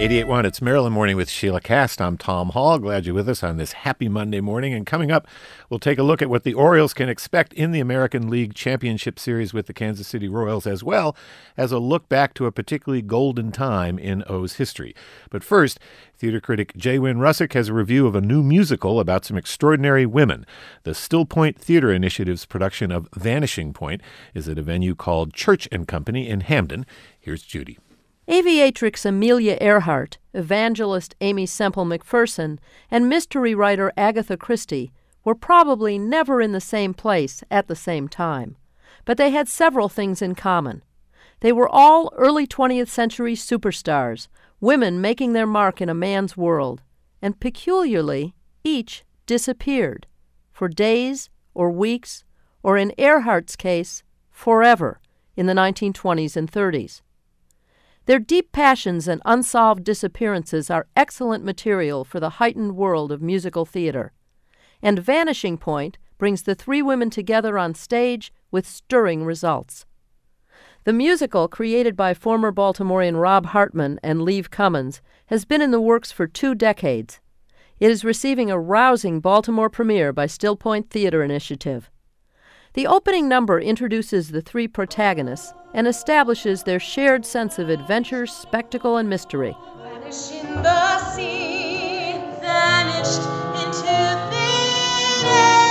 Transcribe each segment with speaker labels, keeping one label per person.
Speaker 1: 88.1, it's Maryland Morning with Sheila Cast. I'm Tom Hall. Glad you're with us on this happy Monday morning. And coming up, we'll take a look at what the Orioles can expect in the American League Championship Series with the Kansas City Royals, as well as a look back to a particularly golden time in O's history. But first, theater critic J. Wynn Russick has a review of a new musical about some extraordinary women. The Still Point Theater Initiative's production of Vanishing Point is at a venue called Church and Company in Hamden. Here's Judy.
Speaker 2: Aviatrix Amelia Earhart, evangelist Amy Semple McPherson, and mystery writer Agatha Christie were probably never in the same place at the same time. But they had several things in common. They were all early 20th century superstars, women making their mark in a man's world, and peculiarly, each disappeared, for days or weeks, or in Earhart's case, forever, in the 1920s and 30s. Their deep passions and unsolved disappearances are excellent material for the heightened world of musical theater. And Vanishing Point brings the three women together on stage with stirring results. The musical, created by former Baltimorean Rob Hartman and Lieve Cummins, has been in the works for 2 decades. It is receiving a rousing Baltimore premiere by Still Point Theater Initiative. The opening number introduces the three protagonists and establishes their shared sense of adventure, spectacle, and mystery.
Speaker 3: Vanished in the sea, vanished into thin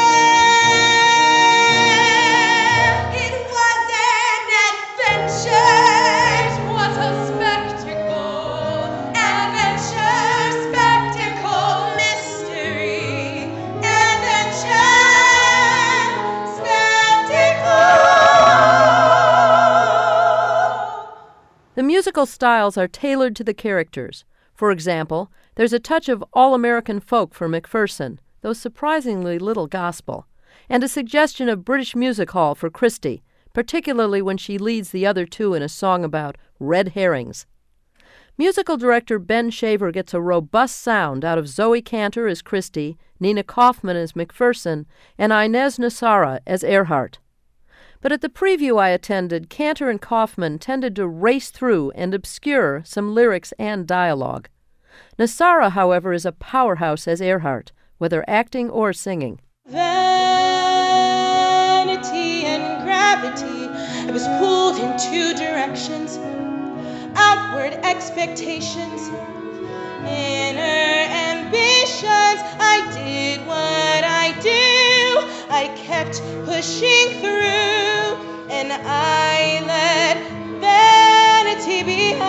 Speaker 3: air. It was an adventure. It was a spectacle. Adventure, spectacle, mystery. Adventure, spectacle.
Speaker 2: The musical styles are tailored to the characters. For example, there's a touch of all-American folk for McPherson, though surprisingly little gospel, and a suggestion of British music hall for Christie, particularly when she leads the other two in a song about red herrings. Musical director Ben Shaver gets a robust sound out of Zoe Cantor as Christie, Nina Kaufman as McPherson, and Inez Nassara as Earhart. But at the preview I attended, Cantor and Kaufman tended to race through and obscure some lyrics and dialogue. Nassara, however, is a powerhouse as Earhart, whether acting or singing.
Speaker 3: Vanity and gravity, I was pulled in 2 directions. Outward expectations, inner ambitions. I did what I do. I kept pushing through, and I let vanity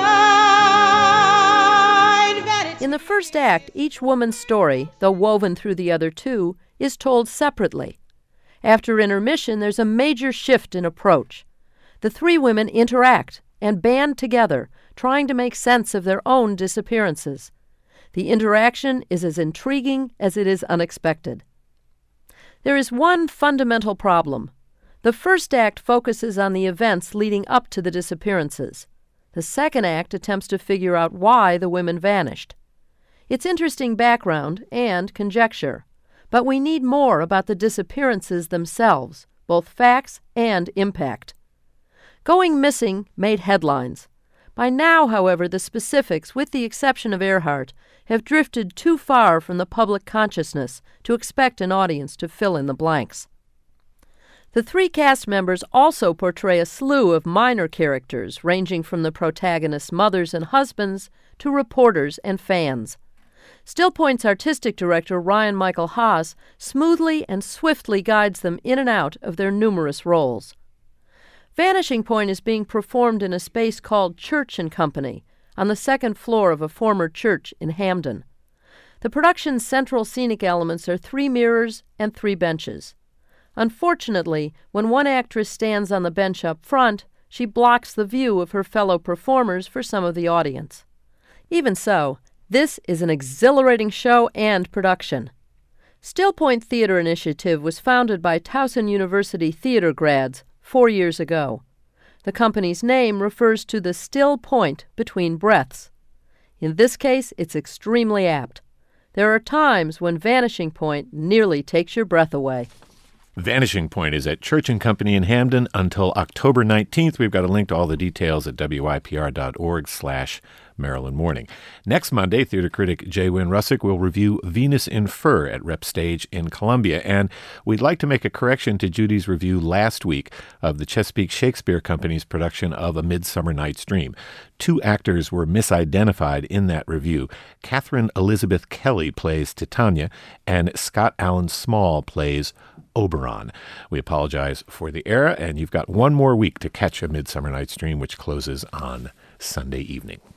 Speaker 3: behind. Vanity.
Speaker 2: In the first act, each woman's story, though woven through the other two, is told separately. After intermission, there's a major shift in approach. The three women interact and band together, trying to make sense of their own disappearances. The interaction is as intriguing as it is unexpected. There is one fundamental problem. The first act focuses on the events leading up to the disappearances. The second act attempts to figure out why the women vanished. It's interesting background and conjecture, but we need more about the disappearances themselves, both facts and impact. Going missing made headlines. By now, however, the specifics, with the exception of Earhart, have drifted too far from the public consciousness to expect an audience to fill in the blanks. The three cast members also portray a slew of minor characters, ranging from the protagonist's mothers and husbands to reporters and fans. Still Point's artistic director, Ryan Michael Haas, smoothly and swiftly guides them in and out of their numerous roles. Vanishing Point is being performed in a space called Church and Company, on the 2nd floor of a former church in Hamden. The production's central scenic elements are 3 mirrors and 3 benches. Unfortunately, when one actress stands on the bench up front, she blocks the view of her fellow performers for some of the audience. Even so, this is an exhilarating show and production. Still Point Theater Initiative was founded by Towson University theater grads 4 years ago. The company's name refers to the still point between breaths. In this case, it's extremely apt. There are times when Vanishing Point nearly takes your breath away.
Speaker 1: Vanishing Point is at Church and Company in Hamden until October 19th. We've got a link to all the details at wypr.org/ Maryland morning. Next Monday, theater critic J. Wynn Russick will review Venus in Fur at Rep Stage in Columbia. And we'd like to make a correction to Judy's review last week of the Chesapeake Shakespeare Company's production of A Midsummer Night's Dream. 2 actors were misidentified in that review. Catherine Elizabeth Kelly plays Titania, and Scott Allen Small plays Oberon. We apologize for the error, and you've got one more week to catch A Midsummer Night's Dream, which closes on Sunday evening.